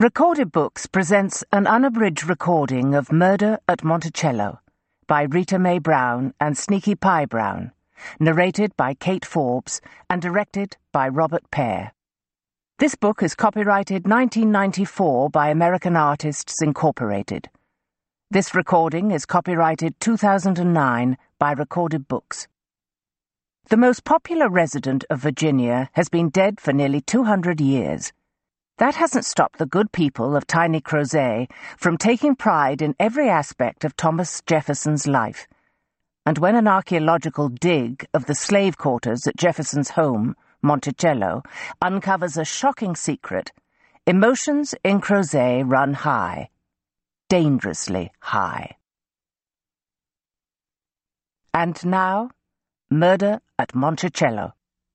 Recorded Books presents an unabridged recording of Murder at Monticello by Rita Mae Brown and Sneaky Pie Brown, narrated by Kate Forbes and directed by Robert Pear. This book is copyrighted 1994 by American Artists Incorporated. This recording is copyrighted 2009 by Recorded Books. The most popular resident of Virginia has been dead for nearly 200 years. That hasn't stopped the good people of Tiny Crozet from taking pride in every aspect of Thomas Jefferson's life. And when an archaeological dig of the slave quarters at Jefferson's home, Monticello, uncovers a shocking secret, emotions in Crozet run high. Dangerously high. And now, Murder at Monticello.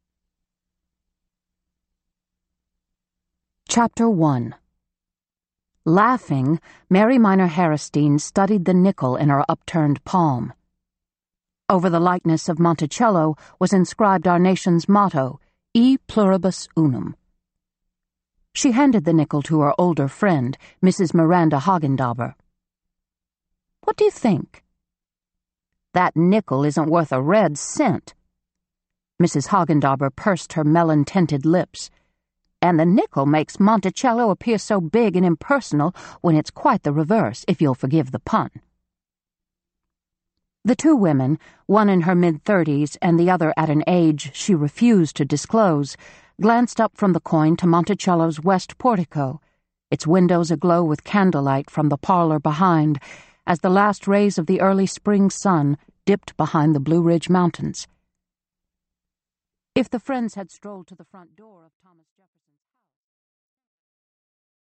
Chapter 1. Laughing, Mary Minor Harristine studied the nickel in her upturned palm. Over the likeness of Monticello was inscribed our nation's motto, E pluribus unum. She handed the nickel to her older friend, Mrs. Miranda Hagendauber. "What do you think?" "That nickel isn't worth a red cent." Mrs. Hagendauber pursed her melon-tinted lips. "And the nickel makes Monticello appear so big and impersonal when it's quite the reverse, if you'll forgive the pun." The two women, one in her mid-30s and the other at an age she refused to disclose, glanced up from the coin to Monticello's west portico, its windows aglow with candlelight from the parlor behind, as the last rays of the early spring sun dipped behind the Blue Ridge Mountains. If the friends had strolled to the front door of Thomas Jefferson